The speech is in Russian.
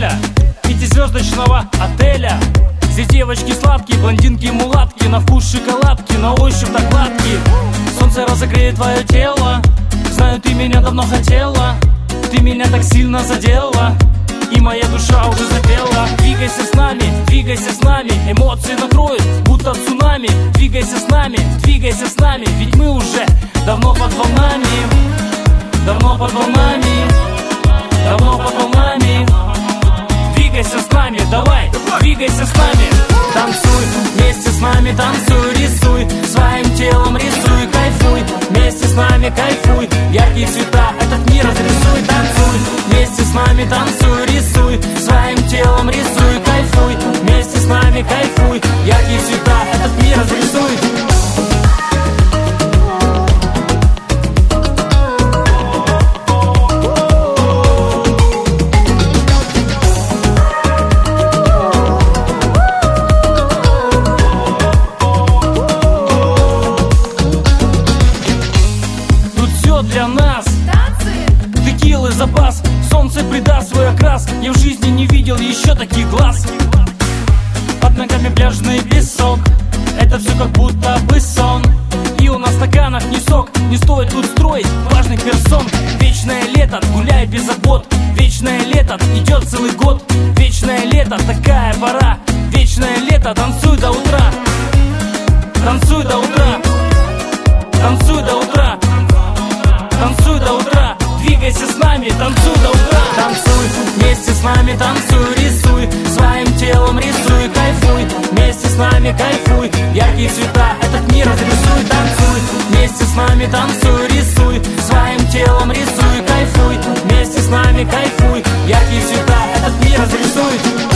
коктейля, пятизвездочного отеля. Здесь девочки сладкие, блондинки, мулатки, на вкус шоколадки, на ощупь так гладкие. Солнце разогреет твое тело, знаю, ты меня давно хотела. Ты меня так сильно задела, и моя душа уже запела. Двигайся с нами, эмоции накроют, будто цунами. Двигайся с нами, ведь мы уже давно под волнами. Давно под волнами, давно под волнами. Двигайся с нами, давай, двигайся с нами. Танцуй вместе с нами, танцуй, рисуй, своим телом рисуй, кайфуй. Вместе с нами кайфуй, яркие цвета этот мир разрисуй. Танцуй вместе с нами, танцуй, рисуй, своим телом рисуй, кайфуй. Вместе с нами кайфуй, яркие цвета этот мир разрисуй. Для нас текилы запас, солнце придаст свой окрас. Я в жизни не видел еще таких глаз. Под ногами пляжный песок, это все как будто бы сон. И у нас в стаканах не сок, не стоит тут строить важных персон. Вечное лето, гуляй без забот. Вечное лето, идет целый год. Вечное лето, такая пора. Вечное лето, танцуй до утра. Танцуй до утра. Танцуй до утра. Танцуй до утра, двигайся с нами, танцуй до утра. Танцуй вместе с нами, танцуй, рисуй, своим телом рисуй, кайфуй. Вместе с нами кайфуй, яркие цвета этот мир разрисуй. Танцуй вместе с нами, танцуй, рисуй, своим телом рисуй, кайфуй. Вместе с нами кайфуй, яркие цвета этот мир разрисуй.